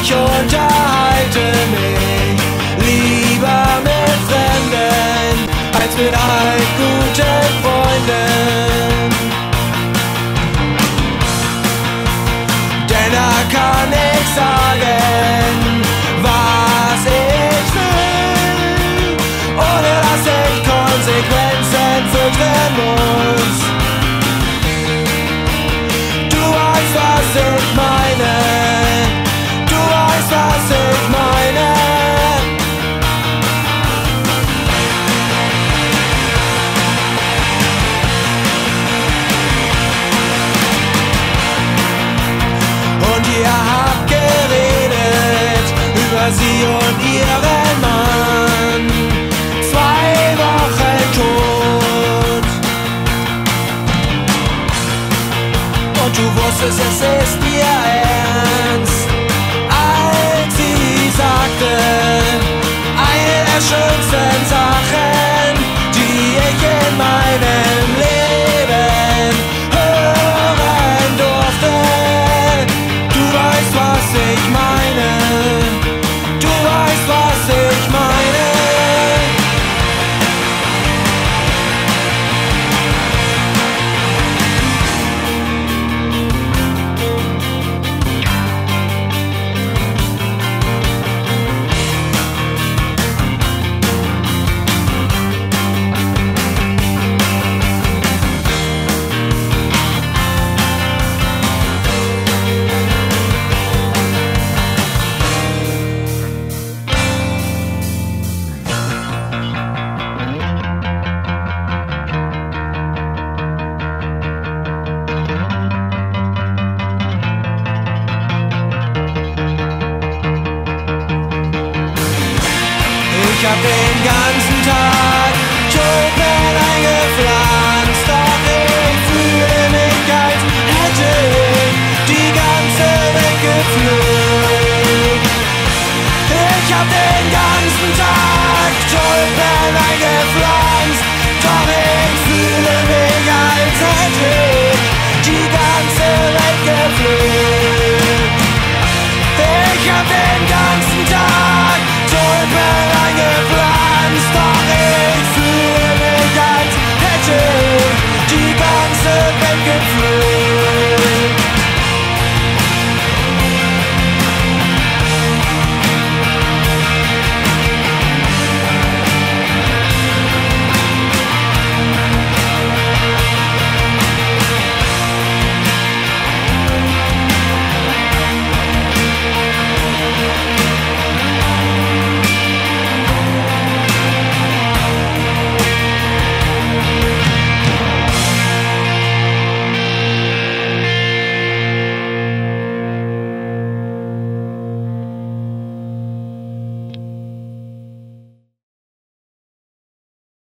Ich unterhalte mich lieber mit Fremden als mit altguten Freunden. Denn da kann ich sagen, was ich will, ohne dass ich Konsequenzen fürchten muss. Du weißt, was ich meine. Du weißt, was ich meine. Und ihr habt geredet über sie und ihren Mann. 2 Wochen tot. Und du wusstest, es ist ihr Ernst, als sie sagte, eine der schönsten Sachen, die ich in meinem Leben hören durfte. Du weißt, was ich meine. Du weißt, was ich meine. Ich hab den ganzen Tag Tulpen eingepflanzt, doch ich fühle mich, als hätte ich die ganze Welt gepflückt. Ich hab den ganzen Tag Tulpen eingepflanzt.